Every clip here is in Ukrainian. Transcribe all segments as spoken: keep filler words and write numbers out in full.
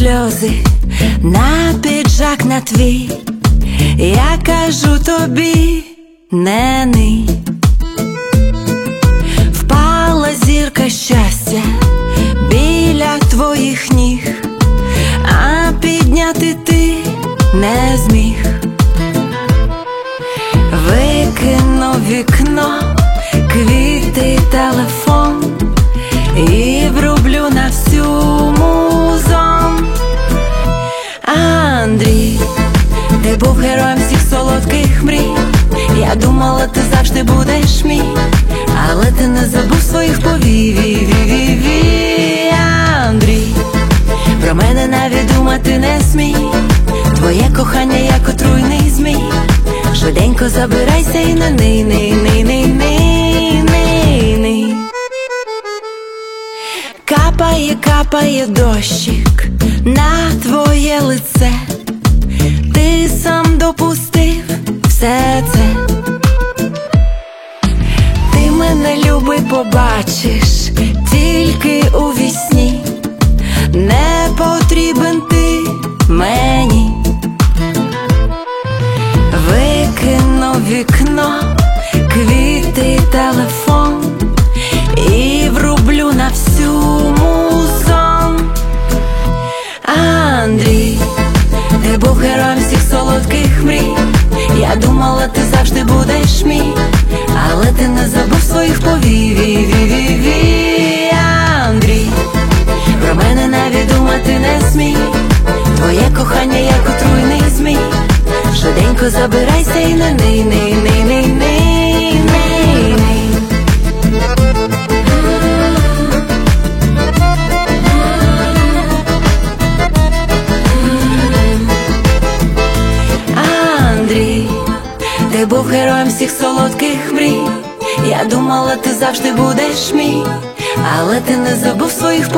сльози на піджак на твій. Я кажу тобі, не ний. Впала зірка щастя біля твоїх ніг, а підняти ти не зміг. Викинув вікно, квіти, телефон і врублю на всю музон. Андрій, ти був героєм всіх солодких мрій. Я думала, ти завжди будеш мій, але ти не забув своїх повій. Андрій, про мене навіть думати не смій. Твоє кохання як отруйний змій. Швиденько забирайся і не ний, ний, ний, ний, ний, ний, ний. Капає, капає дощик на твоє лице. Ти сам допустив все це. Ти мене, любий, побачиш тільки у вісні. Не потрібен ти мені. Викинув вікно, квіти, телефон і врублю на всю музон. Андрій, ти був героєм всіх солодких мрій. Я думала, ти завжди будеш мій, але ти не забув своїх повій. Андрій, про мене навіть думати не смій. Твоє кохання як отруйний змій. Швиденько забирайся і не ний, ний, ний, ний, ний, ний, ний. Андрій, ти був героєм всіх солодких мрій. Я думала, ти завжди будеш мій, але ти не забув своїх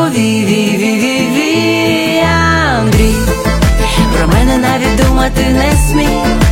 повій. Андрій, про мене навіть думати не смій.